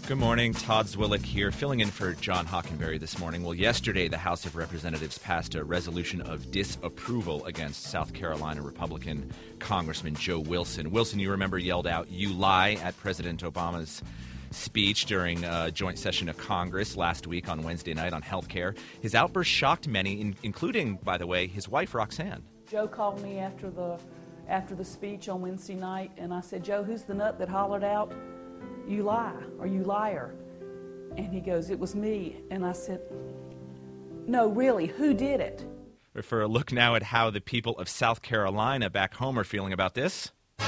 Good morning. Todd Zwillick here, filling in for John Hockenberry this morning. Well, yesterday, the House of Representatives passed a resolution of disapproval against South Carolina Republican Congressman Joe Wilson. Wilson, you remember, yelled out, "You lie," at President Obama's speech during a joint session of Congress last week on Wednesday night on health care. His outburst shocked many, including, by the way, his wife, Roxanne. Joe called me after the speech on Wednesday night, and I said, "Joe, who's the nut that hollered out, 'You lie,' or 'You liar'?" And he goes, "It was me." And I said, "No, really, who did it?" For a look now at how the people of South Carolina back home are feeling about this.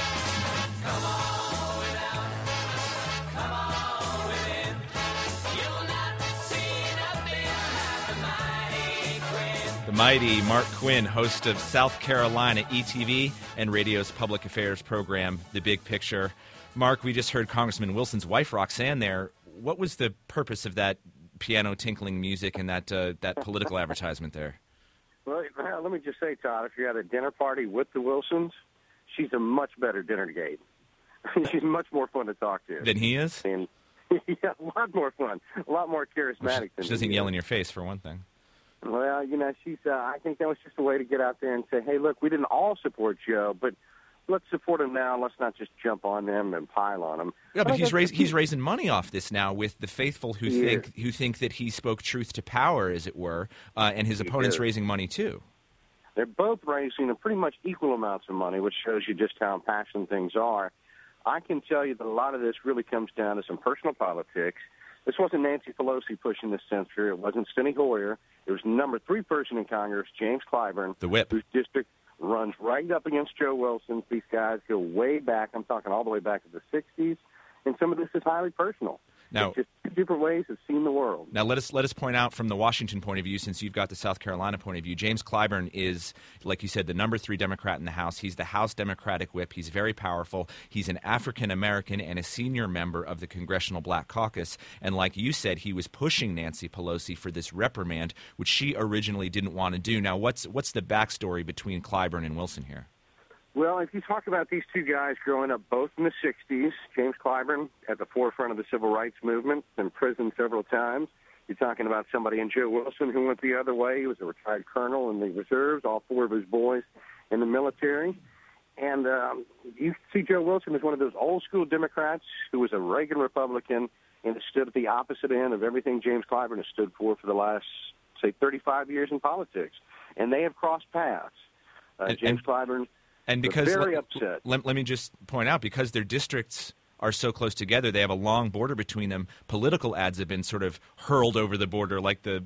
The mighty Mark Quinn, host of South Carolina ETV and radio's public affairs program, The Big Picture. Mark, we just heard Congressman Wilson's wife, Roxanne, there. What was the purpose of that piano tinkling music and that political advertisement there? Well, let me just say, Todd, if you're at a dinner party with the Wilsons, she's a much better dinner date. She's much more fun to talk to. Than he is? And, yeah, a lot more fun, a lot more charismatic than she doesn't yell in your face, for one thing. Well, she's. I think that was just a way to get out there and say, "Hey, look, we didn't all support Joe, but let's support him now. Let's not just jump on them and pile on him." Yeah, but he's raising money off this now with the faithful who think that he spoke truth to power, as it were, and his opponents raising money too. They're both raising pretty much equal amounts of money, which shows you just how impassioned things are. I can tell you that a lot of this really comes down to some personal politics. This wasn't Nancy Pelosi pushing the censure. It wasn't Steny Hoyer. It was number 3 person in Congress, James Clyburn, the whip, whose district runs right up against Joe Wilson. These guys go way back. I'm talking all the way back to the 60s. And some of this is highly personal. Now, it's just two different ways of seeing the world. Now, let us point out from the Washington point of view, since you've got the South Carolina point of view, James Clyburn is, like you said, the number 3 Democrat in the House. He's the House Democratic Whip. He's very powerful. He's an African-American and a senior member of the Congressional Black Caucus. And like you said, he was pushing Nancy Pelosi for this reprimand, which she originally didn't want to do. Now, what's the backstory between Clyburn and Wilson here? Well, if you talk about these two guys growing up both in the 60s, James Clyburn at the forefront of the civil rights movement, in prison several times. You're talking about somebody in Joe Wilson who went the other way. He was a retired colonel in the reserves, all 4 of his boys in the military. And you see Joe Wilson as one of those old-school Democrats who was a Reagan Republican and stood at the opposite end of everything James Clyburn has stood for the last, say, 35 years in politics. And they have crossed paths. James Clyburn... And because very upset. Let me just point out, because their districts are so close together, they have a long border between them. Political ads have been sort of hurled over the border like the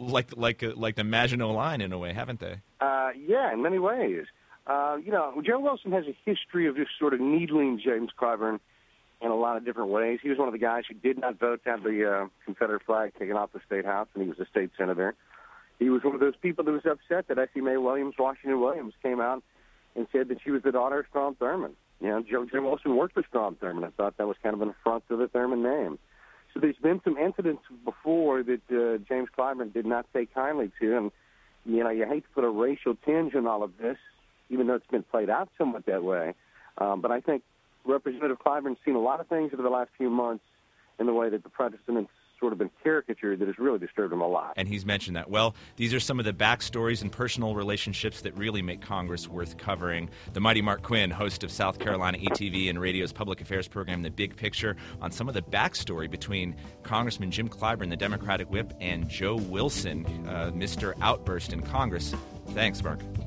Maginot Line in a way, haven't they? Yeah, in many ways. Joe Wilson has a history of just sort of needling James Clyburn in a lot of different ways. He was one of the guys who did not vote to have the Confederate flag taken off the state house, and he was a state senator. He was one of those people that was upset that Essie Mae Washington Williams, came out and said that she was the daughter of Strom Thurmond. Joe Wilson worked with Strom Thurmond. I thought that was kind of an affront to the Thurmond name. So there's been some incidents before that James Clyburn did not take kindly to. And, you hate to put a racial tinge on all of this, even though it's been played out somewhat that way. But I think Representative Clyburn's seen a lot of things over the last few months in the way that the president's sort of been caricatured that has really disturbed him a lot. And he's mentioned that. Well, these are some of the backstories and personal relationships that really make Congress worth covering. The mighty Mark Quinn, host of South Carolina ETV and radio's public affairs program, The Big Picture, on some of the backstory between Congressman Jim Clyburn, the Democratic Whip, and Joe Wilson, Mr. Outburst in Congress. Thanks, Mark.